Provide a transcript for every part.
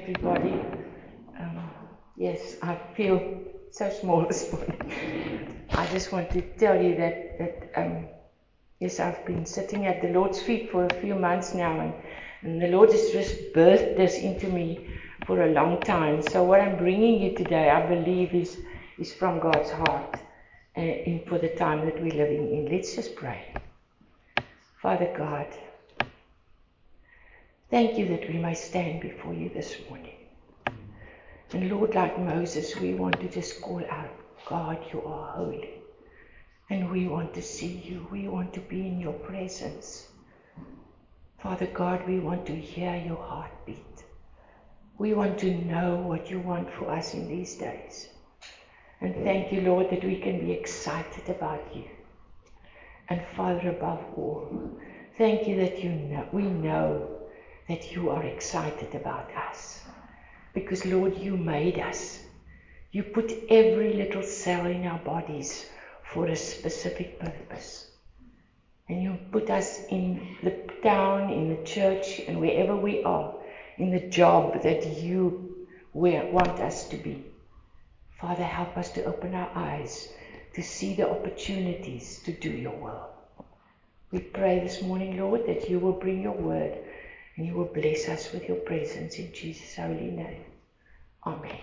everybody. Yes, I feel so small this morning. I just want to tell you that yes, I've been sitting at the Lord's feet for a few months now, and the Lord has just birthed this into me for a long time. So what I'm bringing you today, I believe, is from God's heart for the time that we're living in. Let's just pray. Father God, thank you that we may stand before you this morning. And Lord, like Moses, we want to just call out, God, you are holy. And we want to see you. We want to be in your presence. Father God, we want to hear your heartbeat. We want to know what you want for us in these days. And thank you, Lord, that we can be excited about you. And Father, above all, thank you that we know that you are excited about us. Because, Lord, you made us. You put every little cell in our bodies for a specific purpose. And you put us in the town, in the church, and wherever we are, in the job that you want us to be. Father, help us to open our eyes to see the opportunities to do your will. We pray this morning, Lord, that you will bring your word and you will bless us with your presence in Jesus' holy name. Amen.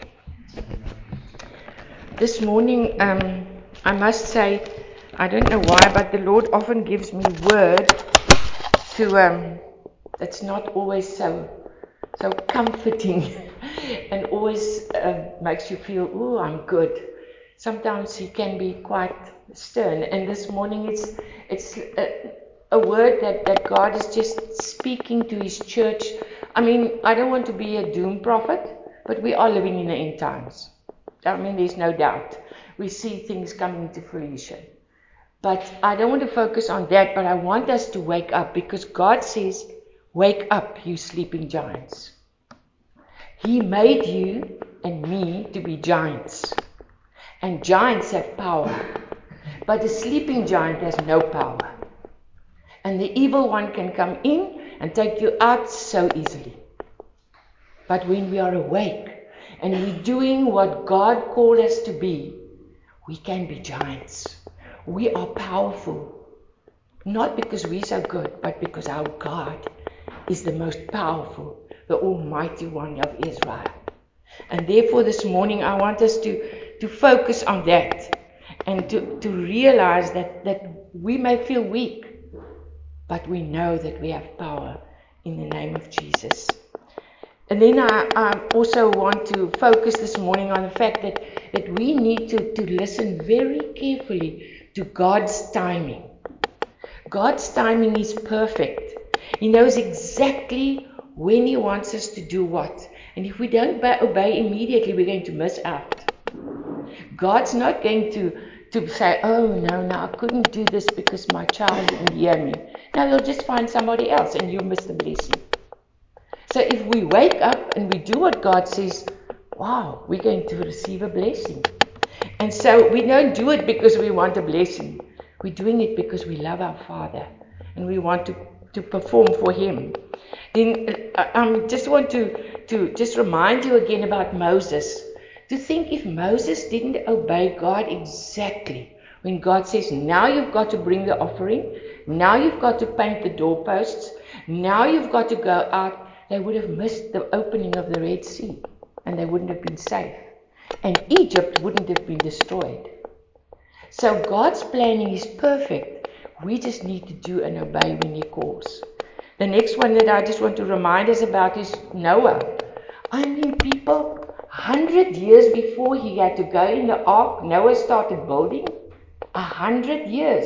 This morning, I must say, I don't know why, but the Lord often gives me word to, that's not always so comforting and always makes you feel, oh, I'm good. Sometimes he can be quite stern. And this morning it's a word that God is just speaking to his church. I mean, I don't want to be a doom prophet, but we are living in the end times. I mean, there's no doubt. We see things coming to fruition. But I don't want to focus on that, but I want us to wake up, because God says, wake up, you sleeping giants. He made you and me to be giants. And giants have power. But a sleeping giant has no power. And the evil one can come in and take you out so easily. But when we are awake and we're doing what God called us to be, we can be giants. We are powerful. Not because we're so good, but because our God is the most powerful, the Almighty One of Israel. And therefore this morning I want us to focus on that and to realize that we may feel weak, but we know that we have power in the name of Jesus. And then I also want to focus this morning on the fact that we need to listen very carefully to God's timing. God's timing is perfect. He knows exactly when he wants us to do what. And if we don't obey immediately, we're going to miss out. God's not going to say, oh, no, I couldn't do this because my child didn't hear me. No, he'll just find somebody else and you miss the blessing. So if we wake up and we do what God says, wow, we're going to receive a blessing. And so we don't do it because we want a blessing. We're doing it because we love our Father and we want to perform for him. Then I just want to just remind you again about Moses. To think if Moses didn't obey God exactly when God says, now you've got to bring the offering, now you've got to paint the doorposts, now you've got to go out, they would have missed the opening of the Red Sea and they wouldn't have been safe. And Egypt wouldn't have been destroyed. So God's planning is perfect. We just need to do and obey when he calls. The next one that I just want to remind us about is Noah. I mean, people, 100 years before he had to go in the ark, Noah started building. 100 years.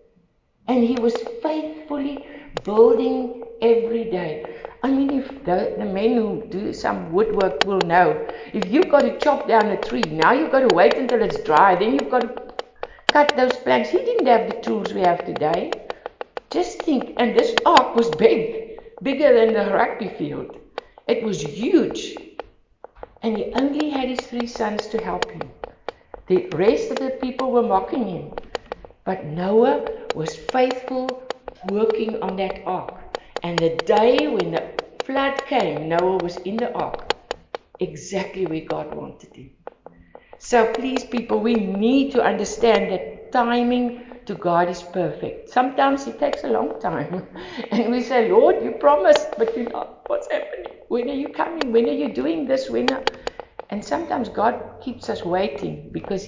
And he was faithfully building every day. I mean, if the men who do some woodwork will know, if you've got to chop down a tree, now you've got to wait until it's dry, then you've got to cut those planks. He didn't have the tools we have today. Just think, and this ark was big, bigger than the rugby field. It was huge. And he only had his 3 sons to help him. The rest of the people were mocking him. But Noah was faithful working on that ark. And the day when the flood came, Noah was in the ark. exactly where God wanted him. So please, people, we need to understand that timing to God is perfect. Sometimes it takes a long time. And we say, Lord, you promised, but you're not. What's happening? When are you coming? When are you doing this? And sometimes God keeps us waiting because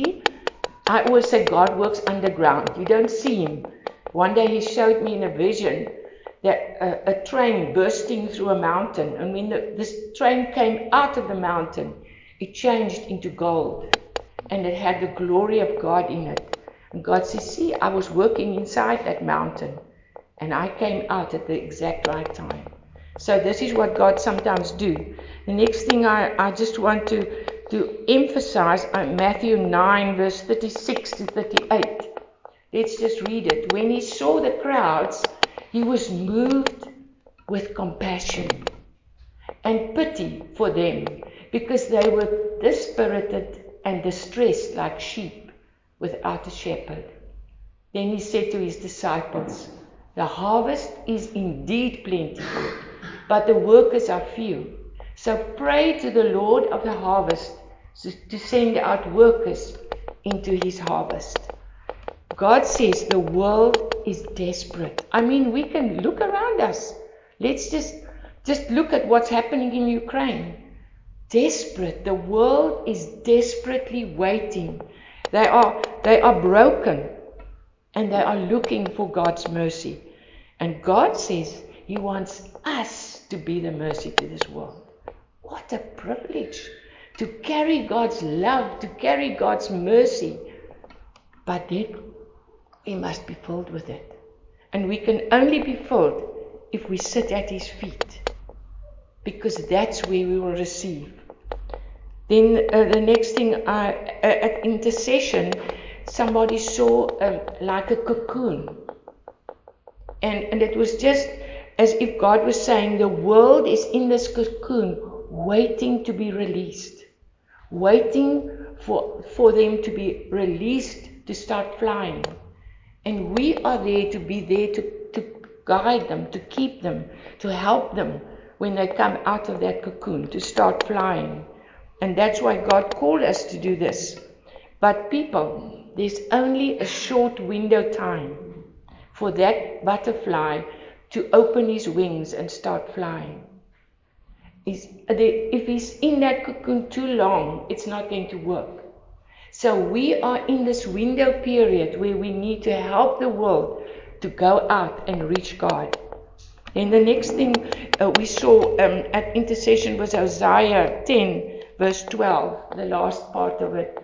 I always say God works underground. You don't see him. One day he showed me in a vision that a train bursting through a mountain. And when this train came out of the mountain, it changed into gold. And it had the glory of God in it. And God says, see, I was working inside that mountain. And I came out at the exact right time. So this is what God sometimes do. The next thing I just want to emphasize, Matthew 9, verse 36 to 38. Let's just read it. When he saw the crowds, he was moved with compassion and pity for them, because they were dispirited and distressed like sheep without a shepherd. Then he said to his disciples, the harvest is indeed plentiful, but the workers are few. So pray to the Lord of the harvest to send out workers into his harvest. God says the world is desperate. I mean, we can look around us. Let's just look at what's happening in Ukraine. Desperate. The world is desperately waiting. They are broken, and they are looking for God's mercy. And God says he wants us to be the mercy to this world. What a privilege to carry God's love, to carry God's mercy. But then we must be filled with it. And we can only be filled if we sit at his feet, because that's where we will receive. Then the next thing, at intercession, somebody saw like a cocoon. And it was just as if God was saying, the world is in this cocoon waiting to be released. Waiting for them to be released to start flying. And we are there to be there to guide them, to keep them, to help them when they come out of that cocoon, to start flying. And that's why God called us to do this. But people, there's only a short window time for that butterfly to open his wings and start flying. If he's in that cocoon too long, it's not going to work. So we are in this window period where we need to help the world to go out and reach God. And the next thing we saw at intercession was Isaiah 10, verse 12, the last part of it.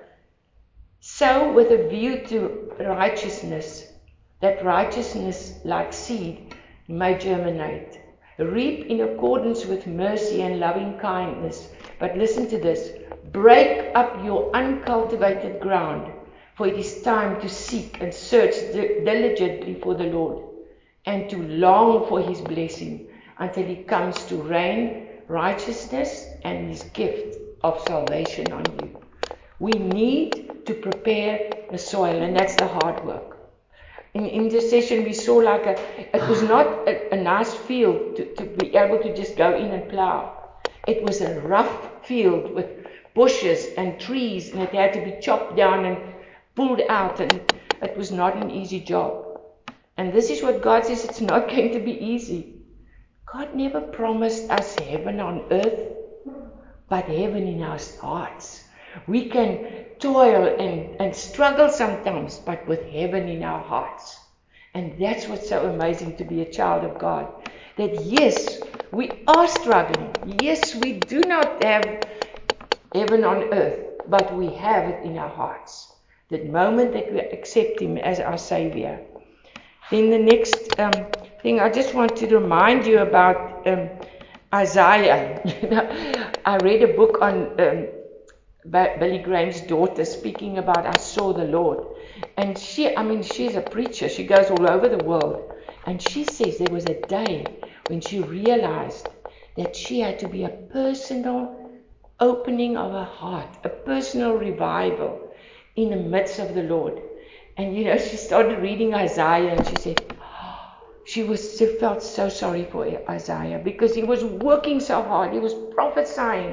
Sow with a view to righteousness, that righteousness like seed may germinate. Reap in accordance with mercy and loving kindness. But listen to this. Break up your uncultivated ground, for it is time to seek and search diligently for the Lord, and to long for his blessing until he comes to rain righteousness and his gift of salvation on you. We need to prepare the soil, and that's the hard work. In intercession, we saw it was not a nice field to be able to just go in and plow. It was a rough field with bushes and trees, and it had to be chopped down and pulled out, and it was not an easy job. And this is what God says, it's not going to be easy. God never promised us heaven on earth, but heaven in our hearts. We can toil and struggle sometimes, but with heaven in our hearts. And that's what's so amazing to be a child of God. That yes, we are struggling. Yes, we do not have heaven on earth, but we have it in our hearts. The moment that we accept him as our Savior. Then the next thing I just want to remind you about Isaiah. I read a book on Billy Graham's daughter speaking about I saw the Lord. And she's a preacher. She goes all over the world. And she says there was a day when she realized that she had to be a personal opening of her heart, a personal revival in the midst of the Lord. And she started reading Isaiah, and she said, she felt so sorry for Isaiah, because he was working so hard, he was prophesying,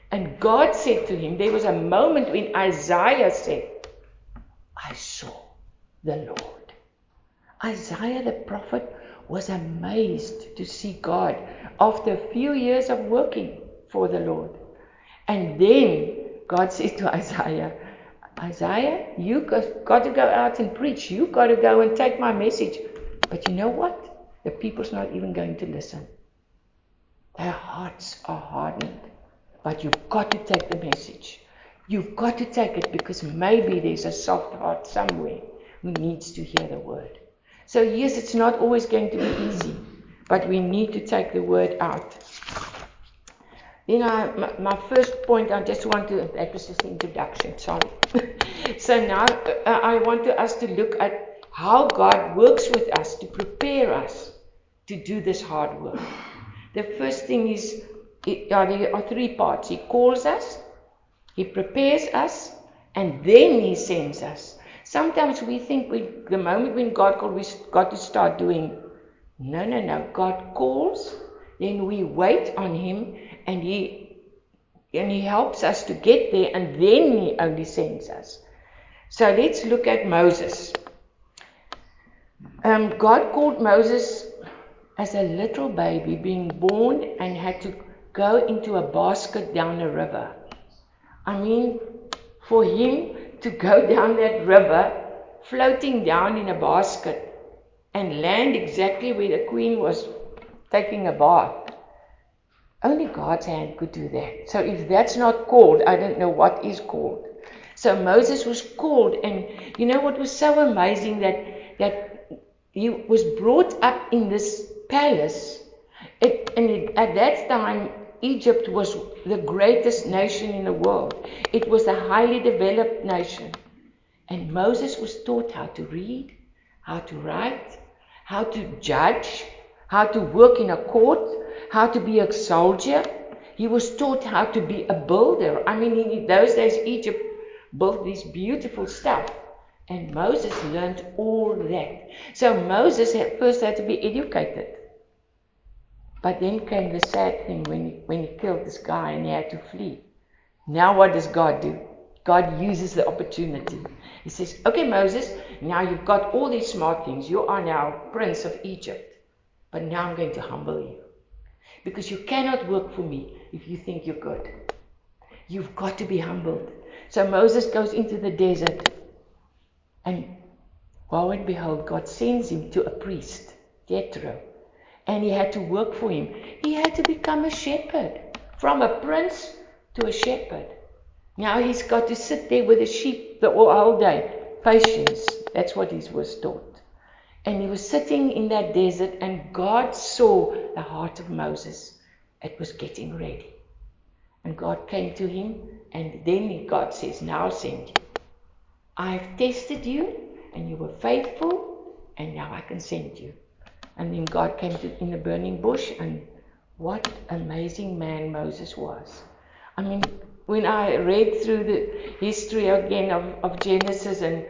And God said to him, there was a moment when Isaiah said, I saw the Lord. Isaiah the prophet was amazed to see God after a few years of working for the Lord. And then God said to Isaiah, Isaiah, you got to go out and preach. You got to go and take my message. But you know what? The people's not even going to listen. Their hearts are hardened. But you've got to take the message. You've got to take it, because maybe there's a soft heart somewhere who needs to hear the word. So yes, it's not always going to be easy, but we need to take the word out. Then my first point, I just want to, that was just the introduction, sorry. So now I want us to look at how God works with us to prepare us to do this hard work. The first thing is, there are three parts. He calls us, He prepares us, and then He sends us. Sometimes we think the moment when God calls, we've got to start doing. No. God calls, then we wait on Him, and He helps us to get there, and then He only sends us. So let's look at Moses. God called Moses as a little baby, being born, and had to go into a basket down a river. I mean, for him to go down that river, floating down in a basket, and land exactly where the queen was taking a bath, only God's hand could do that. So if that's not called, I don't know what is called. So Moses was called, and you know what was so amazing, that he was brought up in this palace. At that time, Egypt was the greatest nation in the world. It was a highly developed nation. And Moses was taught how to read, how to write, how to judge, how to work in a court, how to be a soldier. He was taught how to be a builder. I mean, in those days, Egypt built this beautiful stuff. And Moses learned all that. So Moses first had to be educated. But then came the sad thing when he killed this guy and he had to flee. Now what does God do? God uses the opportunity. He says, okay, Moses, now you've got all these smart things. You are now prince of Egypt. But now I'm going to humble you. Because you cannot work for me if you think you're good. You've got to be humbled. So Moses goes into the desert. And lo and behold, God sends him to a priest, Jethro. And he had to work for him. He had to become a shepherd. From a prince to a shepherd. Now he's got to sit there with the sheep the whole day. Patience. That's what he was taught. And he was sitting in that desert, and God saw the heart of Moses. It was getting ready. And God came to him, and then God says, now I'll send you. I've tested you, and you were faithful, and now I can send you. And then God came in the burning bush, and what amazing man Moses was. I mean, when I read through the history again of Genesis, and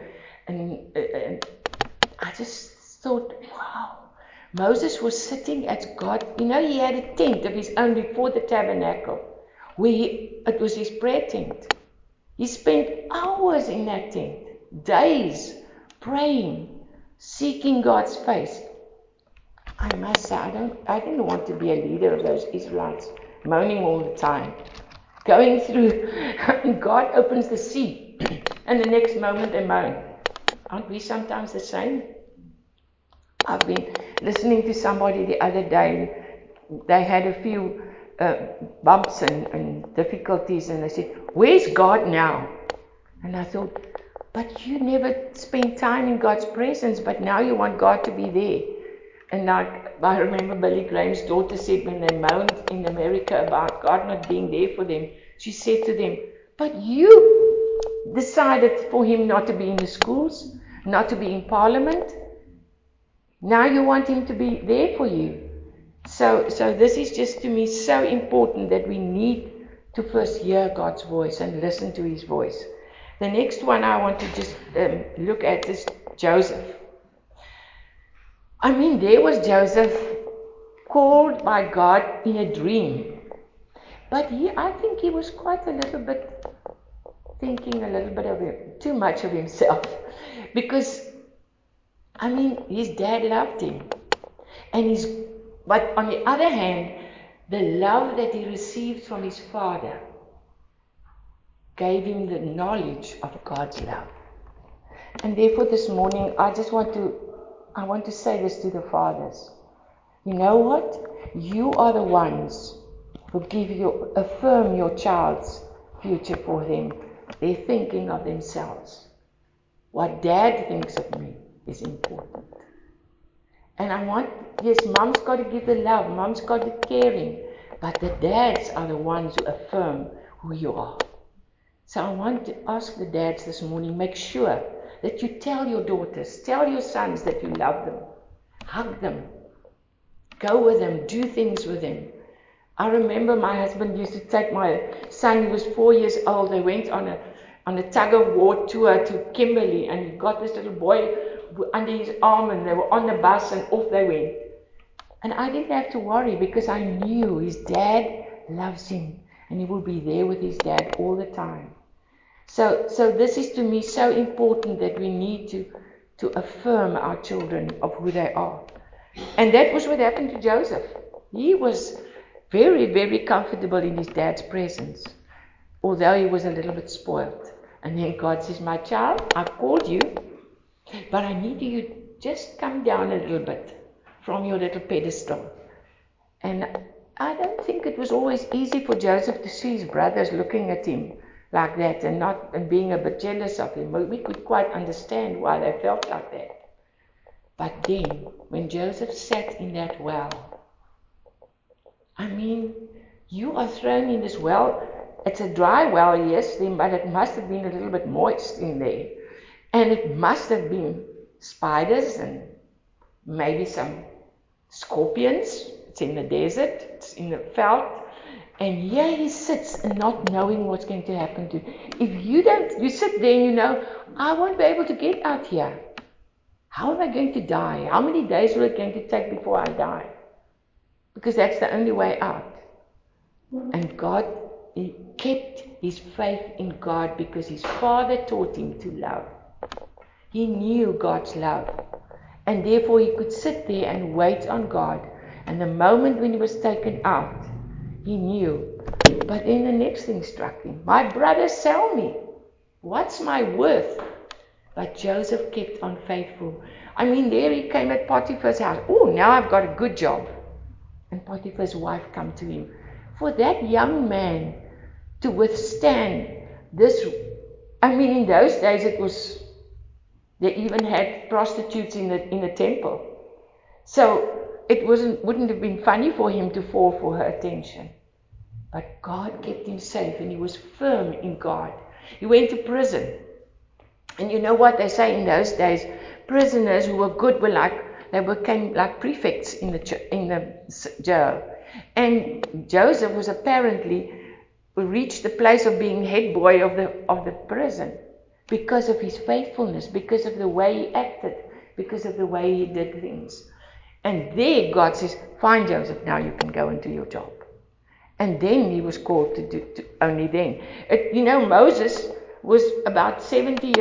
I just thought, wow, Moses was sitting at God. You know, he had a tent of his own before the tabernacle, where it was his prayer tent. He spent hours in that tent, days, praying, seeking God's face. I must say, I didn't want to be a leader of those Israelites, moaning all the time. Going through, God opens the sea, and the next moment they moan. Aren't we sometimes the same? I've been listening to somebody the other day. They had a few bumps and difficulties, and they said, where's God now? And I thought, but you never spend time in God's presence, but now you want God to be there. And I remember Billy Graham's daughter said when they moaned in America about God not being there for them, she said to them, but you decided for him not to be in the schools, not to be in parliament. Now you want him to be there for you. So this is just to me so important, that we need to first hear God's voice and listen to his voice. The next one I want to just look at is Joseph. I mean, there was Joseph, called by God in a dream. But I think he was quite a little bit thinking a little bit of him, too much of himself. Because, his dad loved him. But on the other hand, the love that he received from his father gave him the knowledge of God's love. And therefore this morning, I want to say this to the fathers. You know what? You are the ones who affirm your child's future for them. They're thinking of themselves. What dad thinks of me is important. And yes, mom's got to give the love, mom's got the caring, but the dads are the ones who affirm who you are. So I want to ask the dads this morning, make sure that you tell your daughters, tell your sons that you love them. Hug them. Go with them. Do things with them. I remember my husband used to take my son, who was 4 years old. They went on a tug-of-war tour to Kimberley, and he got this little boy under his arm, and they were on the bus, and off they went. And I didn't have to worry, because I knew his dad loves him, and he will be there with his dad all the time. So this is to me so important, that we need to affirm our children of who they are. And that was what happened to Joseph. He was very, very comfortable in his dad's presence, although he was a little bit spoiled. And then God says, my child, I've called you, but I need you to just come down a little bit from your little pedestal. And I don't think it was always easy for Joseph to see his brothers looking at him like that and being a bit jealous of him. We could quite understand why they felt like that. But then, when Joseph sat in that well, you are thrown in this well. It's a dry well, yes, but it must have been a little bit moist in there. And it must have been spiders and maybe some scorpions. It's in the desert, it's in the veld. And here he sits, not knowing what's going to happen to him. If you sit there and I won't be able to get out here. How am I going to die? How many days will it going to take before I die? Because that's the only way out. And God, he kept his faith in God, because his father taught him to love. He knew God's love. And therefore he could sit there and wait on God. And the moment when he was taken out, he knew. But then the next thing struck him. My brothers sell me. What's my worth? But Joseph kept on faithful. There he came at Potiphar's house. Oh, now I've got a good job. And Potiphar's wife come to him. For that young man to withstand this, in those days they even had prostitutes in the temple. So it wouldn't have been funny for him to fall for her attention. But God kept him safe, and he was firm in God. He went to prison. And you know what they say in those days? Prisoners who were good became like prefects in the jail. And Joseph was apparently reached the place of being head boy of the prison, because of his faithfulness, because of the way he acted, because of the way he did things. And there God says, fine, Joseph, now you can go and do your job. And then he was called to only then. Moses was about 80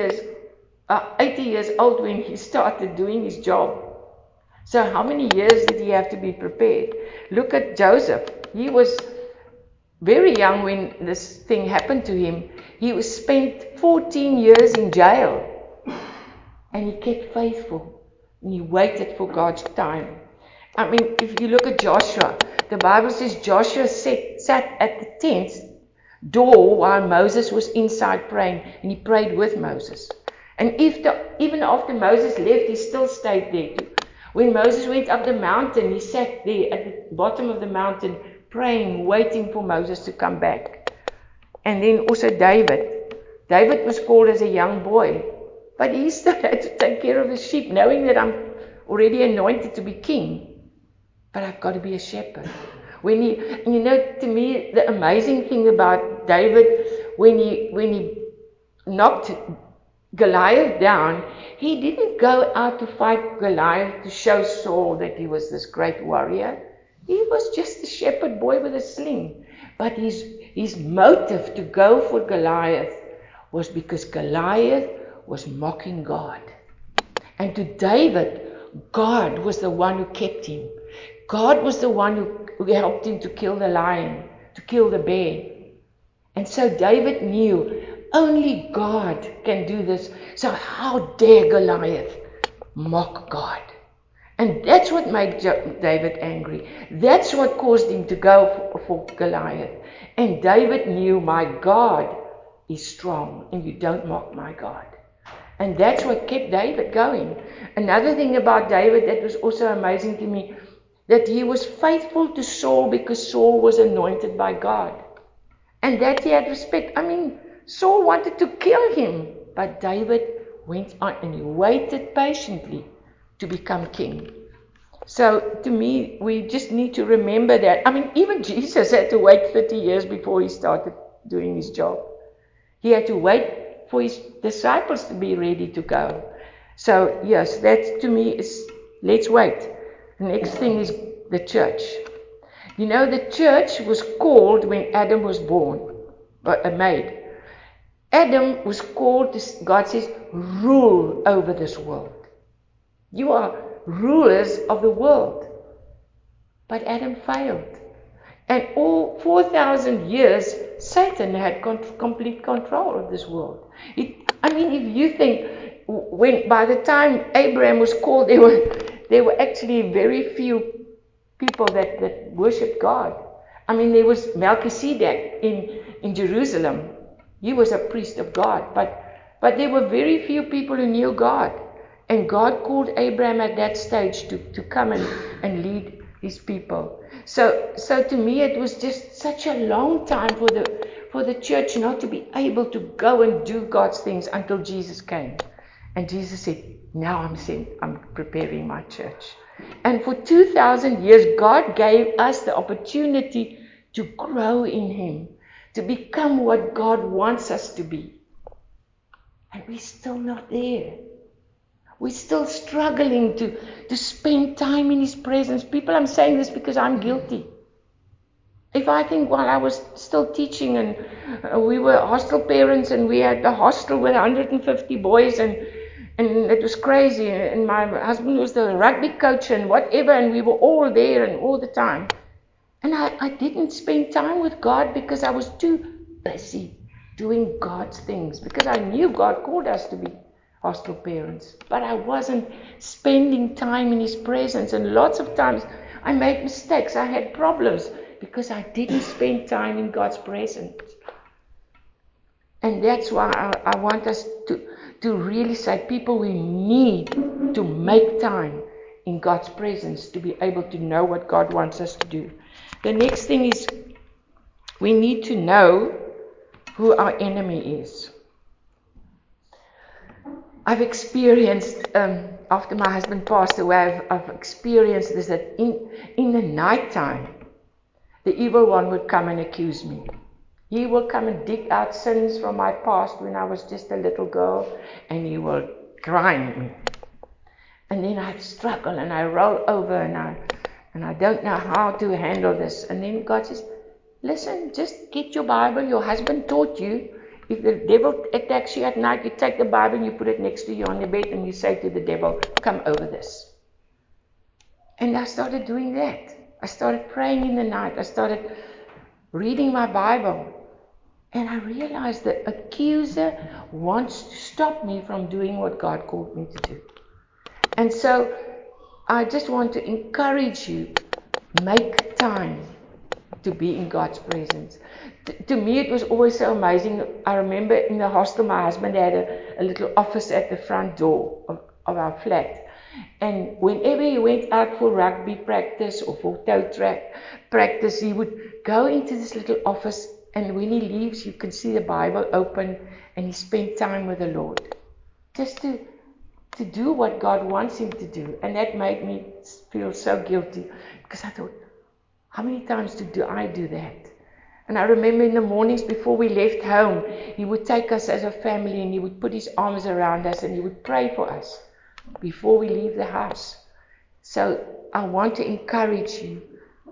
years old when he started doing his job. So how many years did he have to be prepared? Look at Joseph. He was very young when this thing happened to him. He was spent 14 years in jail. And he kept faithful. And he waited for God's time. If you look at Joshua, the Bible says Joshua sat at the tent door while Moses was inside praying, and he prayed with Moses. And even after Moses left, he still stayed there too. When Moses went up the mountain, he sat there at the bottom of the mountain praying, waiting for Moses to come back. And then also David. David was called as a young boy, but he still had to take care of his sheep, knowing that I'm already anointed to be king. But I've got to be a shepherd. To me, the amazing thing about David, when he knocked Goliath down, he didn't go out to fight Goliath to show Saul that he was this great warrior. He was just a shepherd boy with a sling. But his motive to go for Goliath was because Goliath was mocking God. And to David, God was the one who kept him. God was the one who helped him to kill the lion, to kill the bear. And so David knew only God can do this. So how dare Goliath mock God? And that's what made David angry. That's what caused him to go for Goliath. And David knew, my God is strong, and you don't mock my God. And that's what kept David going. Another thing about David that was also amazing to me, that he was faithful to Saul because Saul was anointed by God. And that he had respect. I mean, Saul wanted to kill him, but David went on and he waited patiently to become king. So to me, we just need to remember that. I mean, even Jesus had to wait 30 years before he started doing his job. He had to wait for his disciples to be ready to go. So yes, that to me is, let's wait. The next thing is the church. You know, the church was called when Adam was born, made. Adam was called, God says, rule over this world. You are rulers of the world. But Adam failed. And all 4,000 years, Satan had complete control of this world. If you think, when by the time Abraham was called, there were actually very few people that worshipped God. I mean, there was Melchizedek in Jerusalem. He was a priest of God. But there were very few people who knew God. And God called Abraham at that stage to come and lead his people. So to me, it was just such a long time for the church not to be able to go and do God's things until Jesus came. And Jesus said, now I'm preparing my church. And for 2,000 years, God gave us the opportunity to grow in Him, to become what God wants us to be. And we're still not there. We're still struggling to spend time in His presence. People, I'm saying this because I'm guilty. If I think while I was still teaching and we were hostel parents and we had a hostel with 150 boys and it was crazy, and my husband was the rugby coach and whatever, and we were all there and all the time. And I didn't spend time with God because I was too busy doing God's things, because I knew God called us to be hostel parents, but I wasn't spending time in His presence. And lots of times I made mistakes, I had problems because I didn't spend time in God's presence. And that's why I want us to really say, people, we need to make time in God's presence to be able to know what God wants us to do. The next thing is, we need to know who our enemy is. I've experienced, after my husband passed away, I've experienced this, that in the night time, the evil one would come and accuse me. He will come and dig out sins from my past when I was just a little girl, and he will grind me. And then I struggle and I roll over and I don't know how to handle this. And then God says, listen, just get your Bible. Your husband taught you. If the devil attacks you at night, you take the Bible and you put it next to you on the bed and you say to the devil, come over this. And I started doing that. I started praying in the night. I started reading my Bible. And I realized that the accuser wants to stop me from doing what God called me to do. And so I just want to encourage you, make time to be in God's presence. To me, it was always so amazing. I remember in the hostel, my husband had a little office at the front door of our flat. And whenever he went out for rugby practice or for toe track practice, he would go into this little office, and when he leaves, you can see the Bible open, and he spent time with the Lord. Just to do what God wants him to do. And that made me feel so guilty, because I thought, how many times do I do that? And I remember in the mornings before we left home, he would take us as a family and he would put his arms around us and he would pray for us before we leave the house. So I want to encourage you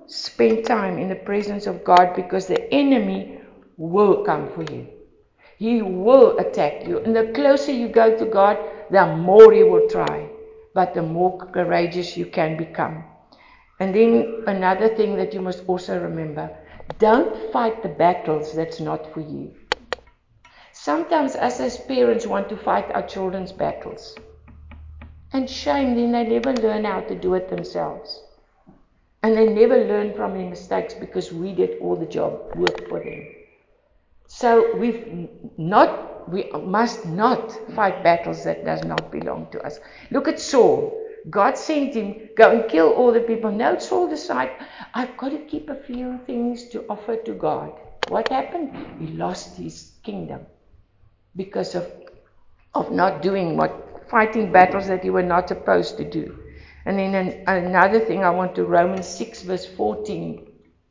spend time in the presence of God, because the enemy will come for you. He will attack you. And the closer you go to God, the more he will try. But the more courageous you can become. And then another thing that you must also remember, don't fight the battles that's not for you. Sometimes us as parents want to fight our children's battles. And shame, then they never learn how to do it themselves. And they never learn from their mistakes, because we did all the work for them. So we must not fight battles that does not belong to us. Look at Saul. God sent him, go and kill all the people. No, Saul decided, I've got to keep a few things to offer to God. What happened? He lost his kingdom because of not doing fighting battles that you were not supposed to do. And then another thing I want to, Romans 6 verse 14.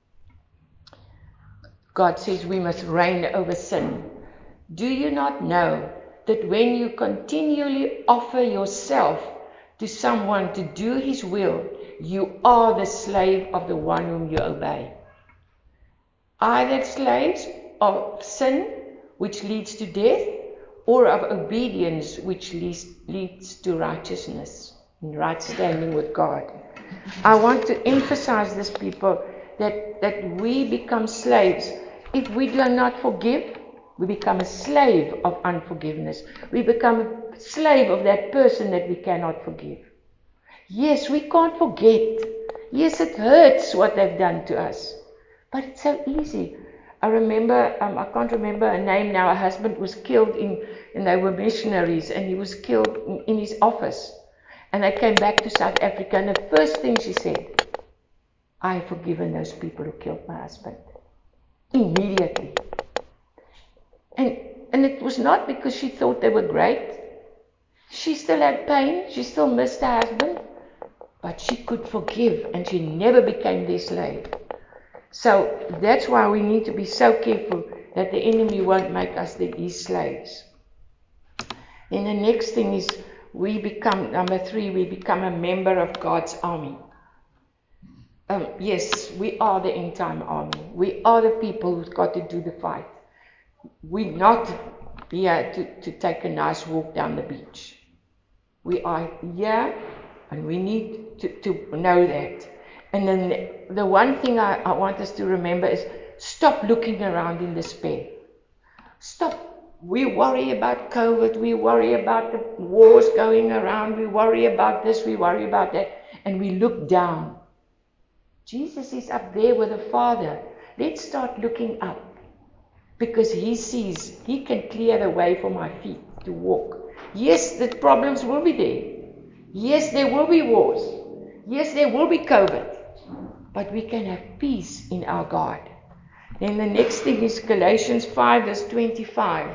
God says we must reign over sin. Do you not know that when you continually offer yourself to someone to do his will, you are the slave of the one whom you obey? Either slaves of sin, which leads to death, or of obedience, which leads to righteousness, and right standing with God. I want to emphasize this, people, that we become slaves. If we do not forgive, we become a slave of unforgiveness. We become a slave of that person that we cannot forgive. Yes, we can't forget. Yes, it hurts what they've done to us. But it's so easy. I remember, I can't remember a name now, a husband was killed and they were missionaries, and he was killed in his office. And they came back to South Africa, and the first thing she said, I have forgiven those people who killed my husband. Immediately. And it was not because she thought they were great. She still had pain, she still missed her husband, but she could forgive, and she never became their slave. So that's why we need to be so careful that the enemy won't make us his slaves. Then the next thing is number 3, we become a member of God's army. Yes, we are the end time army. We are the people who've got to do the fight. We're not here to take a nice walk down the beach. We are here, and we need to know that. And then the one thing I want us to remember is stop looking around in despair. Stop. We worry about COVID, we worry about the wars going around, we worry about this, we worry about that, and we look down. Jesus is up there with the Father. Let's start looking up, because he sees, he can clear the way for my feet to walk. Yes, the problems will be there. Yes, there will be wars. Yes, there will be COVID. But we can have peace in our God. Then the next thing is Galatians 5 verse 25.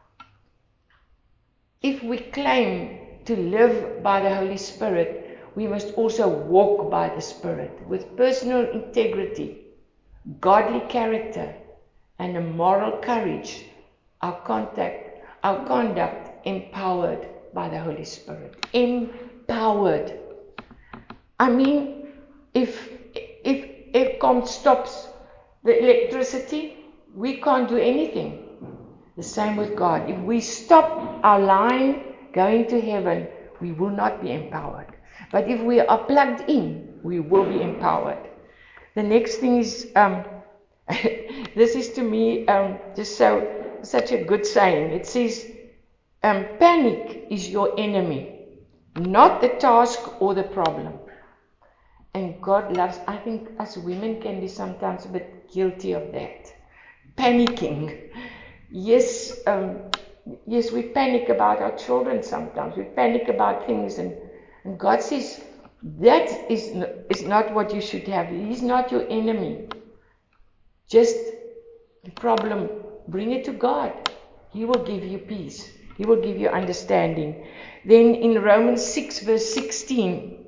If we claim to live by the Holy Spirit, we must also walk by the Spirit with personal integrity, godly character, and a moral courage. Our conduct empowered by the Holy Spirit. Empowered. I mean, if Eskom stops the electricity, we can't do anything. The same with God. If we stop our line going to heaven, we will not be empowered. But if we are plugged in, we will be empowered. The next thing is, this is to me just such a good saying. It says, panic is your enemy, not the task or the problem. And God loves, I think us women can be sometimes a bit guilty of that. Panicking. Yes, we panic about our children sometimes. We panic about things, and God says that is not what you should have. He's not your enemy. Just the problem, bring it to God. He will give you peace. He will give you understanding. Then in Romans 6 verse 16,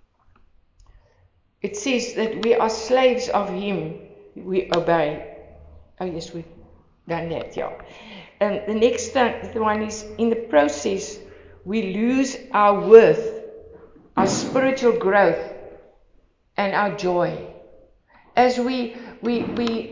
it says that we are slaves of Him. We obey. Oh yes, we've done that, yeah. The next one is, in the process, we lose our worth, our spiritual growth, and our joy. As we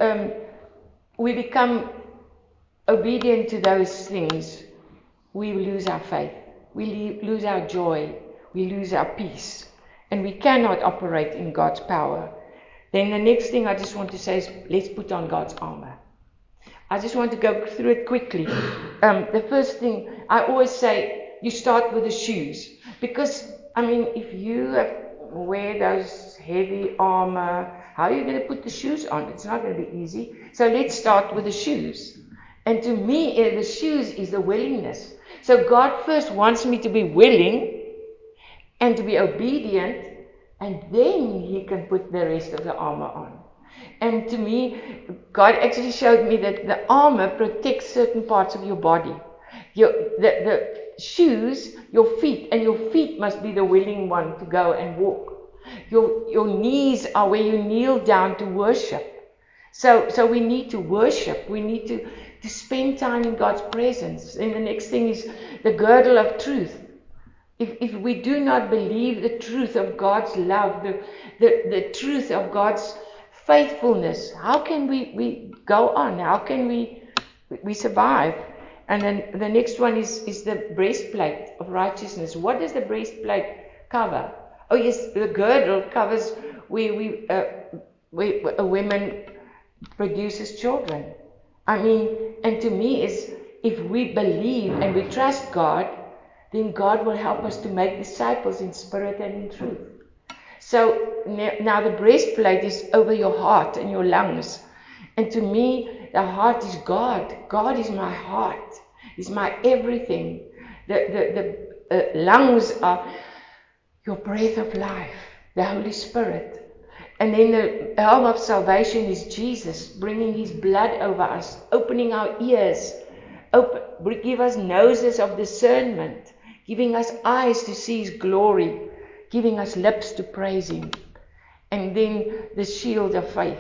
become obedient to those things, we lose our faith, we lose our joy, we lose our peace, and we cannot operate in God's power. Then the next thing I just want to say is, let's put on God's armor. I just want to go through it quickly. The first thing, I always say, you start with the shoes. Because, if you wear those heavy armor, how are you going to put the shoes on? It's not going to be easy. So let's start with the shoes. And to me, the shoes is the willingness. So God first wants me to be willing and to be obedient, and then He can put the rest of the armor on. And to me, God actually showed me that the armor protects certain parts of your body. The shoes, your feet, and your feet must be the willing one to go and walk. Your knees are where you kneel down to worship. So we need to worship. We need to spend time in God's presence. And the next thing is the girdle of truth. If we do not believe the truth of God's love, the truth of God's faithfulness, how can we go on? How can we survive? And then the next one is the breastplate of righteousness. What does the breastplate cover? Oh yes, the girdle covers where a woman produces children. And to me is, if we believe and we trust God, then God will help us to make disciples in spirit and in truth. So now the breastplate is over your heart and your lungs. And to me, the heart is God. God is my heart. He's my everything. The lungs are your breath of life, the Holy Spirit. And then the helm of salvation is Jesus, bringing His blood over us, opening our ears, give us noses of discernment, giving us eyes to see His glory, giving us lips to praise Him. And then the shield of faith.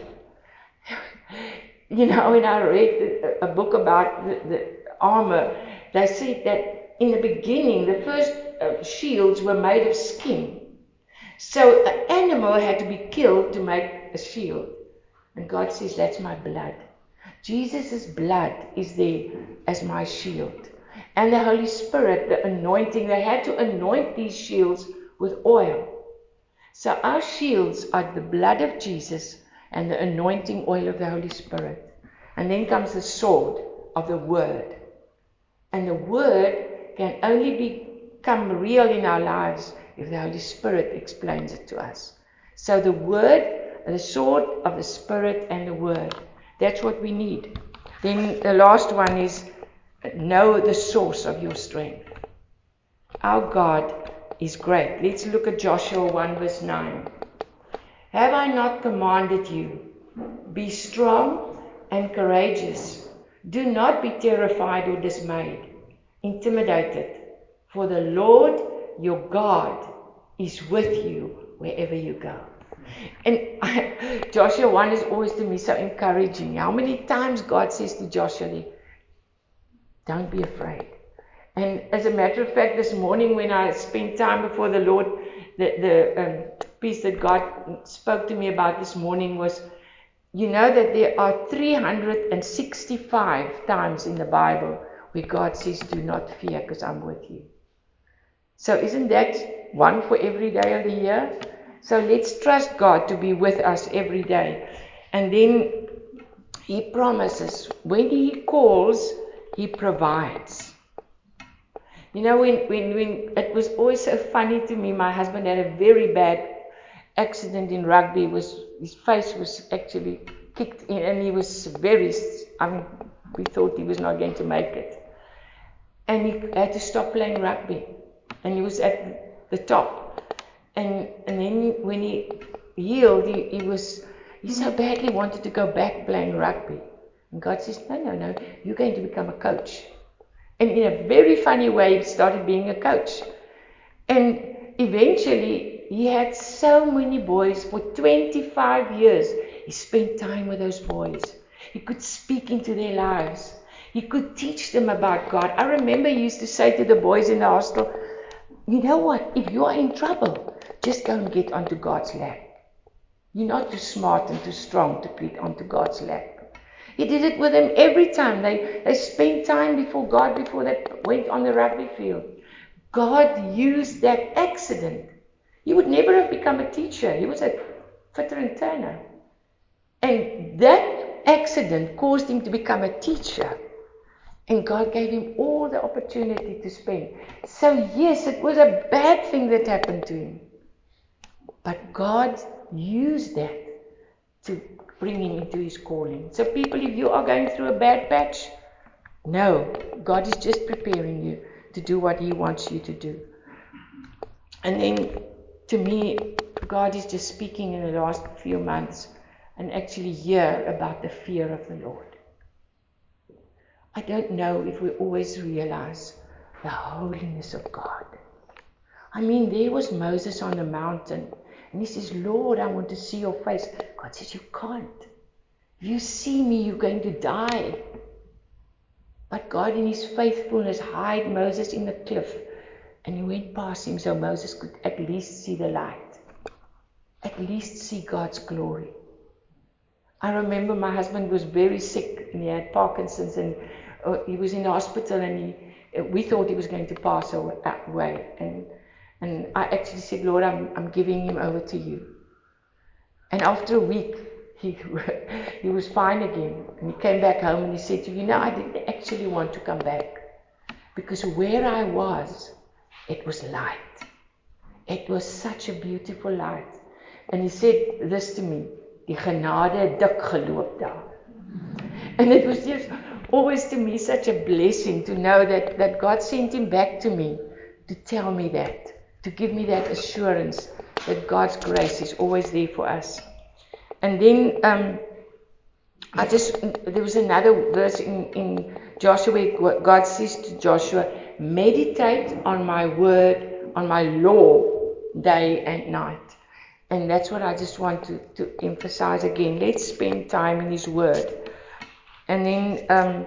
When I read a book about the armor, they said that in the beginning, the first shields were made of skin. So an animal had to be killed to make a shield. And God says, that's my blood. Jesus' blood is there as my shield. And the Holy Spirit, the anointing, they had to anoint these shields with oil. So our shields are the blood of Jesus and the anointing oil of the Holy Spirit. And then comes the sword of the Word. And the Word can only become real in our lives if the Holy Spirit explains it to us. So the Word, the sword of the Spirit and the Word. That's what we need. Then the last one is, know the source of your strength. Our God is great. Let's look at Joshua 1 verse 9. Have I not commanded you? Be strong and courageous. Do not be terrified or dismayed, intimidated. For the Lord your God is with you wherever you go. And Joshua 1 is always to me so encouraging. How many times God says to Joshua, don't be afraid. And as a matter of fact, this morning when I spent time before the Lord, the piece that God spoke to me about this morning was, that there are 365 times in the Bible where God says, do not fear because I'm with you. So isn't that one for every day of the year? So let's trust God to be with us every day. And then He promises, when He calls, He provides. When it was always so funny to me, my husband had a very bad accident in rugby. His face was actually kicked in, and he was we thought he was not going to make it. And he had to stop playing rugby. And he was at the top. And then when he healed, he so badly wanted to go back playing rugby. And God says, no, you're going to become a coach. And in a very funny way, he started being a coach. And eventually, he had so many boys. For 25 years, he spent time with those boys. He could speak into their lives. He could teach them about God. I remember he used to say to the boys in the hostel, you know what? If you are in trouble, just go and get onto God's lap. You're not too smart and too strong to fit onto God's lap. He did it with them every time. They spent time before God before they went on the rugby field. God used that accident. He would never have become a teacher. He was a fitter and turner. And that accident caused him to become a teacher. And God gave him all the opportunity to spend. So yes, it was a bad thing that happened to him. But God used that to bring him into his calling. So people, if you are going through a bad patch, no, God is just preparing you to do what he wants you to do. And then, to me, God is just speaking in the last few months and actually here about the fear of the Lord. I don't know if we always realize the holiness of God. I mean, there was Moses on the mountain, and he says, Lord, I want to see your face. God says, you can't. If you see me, you're going to die. But God, in his faithfulness, hid Moses in the cliff, and he went past him so Moses could at least see the light, at least see God's glory. I remember my husband was very sick, and he had Parkinson's, and he was in the hospital, and we thought he was going to pass away. And I actually said, Lord, I'm giving him over to you. And after a week, he was fine again. And he came back home and he said to me, I didn't actually want to come back. Because where I was, it was light. It was such a beautiful light. And he said this to me, die genade het dik geloop daar. And it was just always to me such a blessing to know that God sent him back to me to tell me that, to give me that assurance that God's grace is always there for us. And then there was another verse in Joshua where God says to Joshua, meditate on my word, on my law, day and night. And that's what I just want to emphasize again. Let's spend time in his word. And then,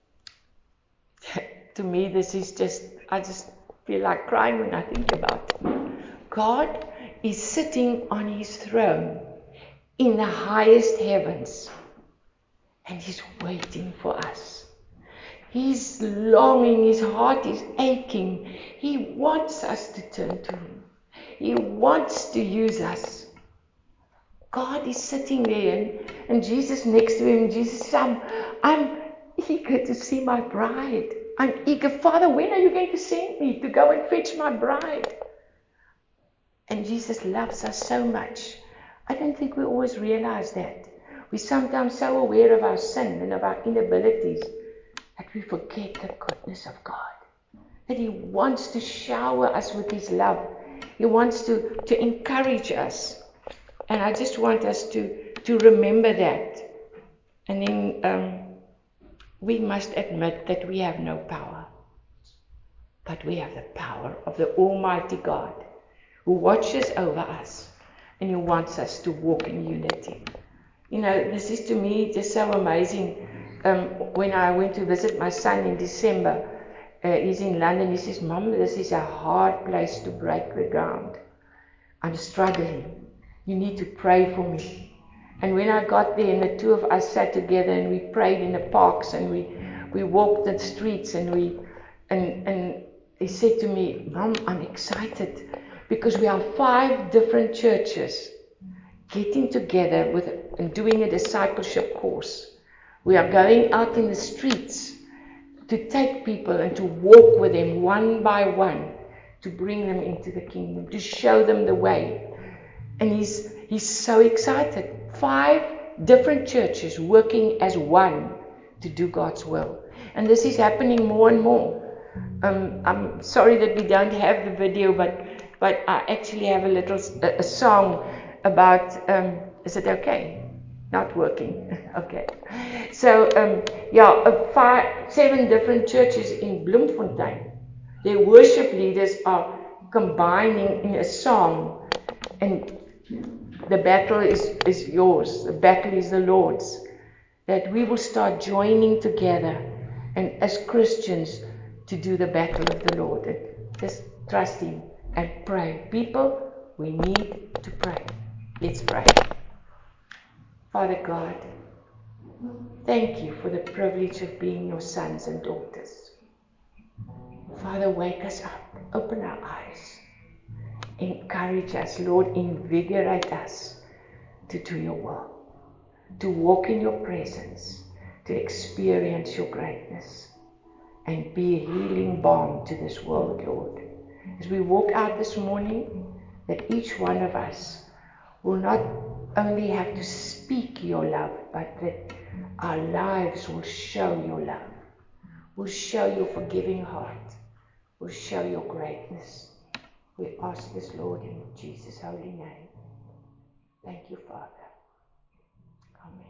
to me, this is just, I just feel like crying when I think about it. God is sitting on his throne in the highest heavens, and he's waiting for us. He's longing, his heart is aching. He wants us to turn to him. He wants to use us. God is sitting there, and Jesus next to him. Jesus says, I'm eager to see my bride. I'm eager. Father, when are you going to send me to go and fetch my bride? And Jesus loves us so much. I don't think we always realize that. We're sometimes so aware of our sin and of our inabilities that we forget the goodness of God. That he wants to shower us with his love. He wants to encourage us. And I just want us to remember that. And then we must admit that we have no power. But we have the power of the Almighty God who watches over us and who wants us to walk in unity. You know, this is to me just so amazing. When I went to visit my son in December, he's in London. He says, Mom, this is a hard place to break the ground. I'm struggling. You need to pray for me. And when I got there and the two of us sat together and we prayed in the parks and we walked the streets and he said to me, Mom, I'm excited because we are 5 different churches getting together and doing a discipleship course. We are going out in the streets to take people and to walk with them one by one, to bring them into the kingdom, to show them the way. And he's so excited. 5 different churches working as one to do God's will. And this is happening more and more. I'm sorry that we don't have the video, but I actually have a song about, is it okay? Not working. Okay. So, 7 different churches in Bloemfontein. Their worship leaders are combining in a song, and the battle is yours. The battle is the Lord's. That we will start joining together and as Christians to do the battle of the Lord. And just trust him and pray. People, we need to pray. Let's pray. Father God, thank you for the privilege of being your sons and daughters. Father, wake us up, open our eyes, encourage us, Lord, invigorate us to do your will, to walk in your presence, to experience your greatness, and be a healing balm to this world, Lord. As we walk out this morning, that each one of us will not only have to speak your love, but that our lives will show your love, will show your forgiving heart, will show your greatness. We ask this, Lord, in Jesus' holy name. Thank you, Father. Amen.